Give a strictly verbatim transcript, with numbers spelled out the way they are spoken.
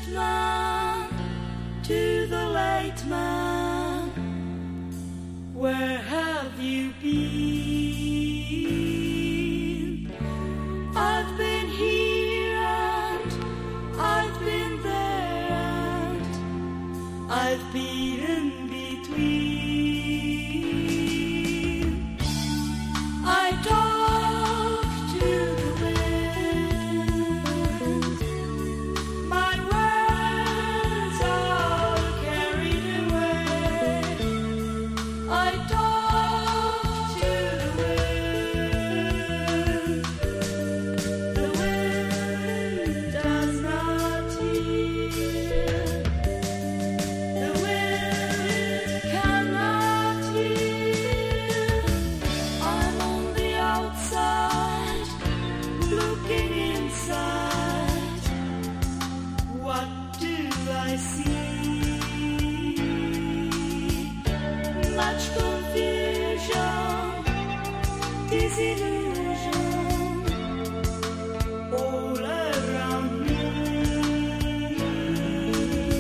man, to the late man, where have you been? I've been here and I've been there and I've been in between. I talk to the wind, my words are carried away. I talk to the wind, the wind does not hear, the wind cannot hear. I'm on the outside, looking inside. What do I see? Much confusion, disillusion.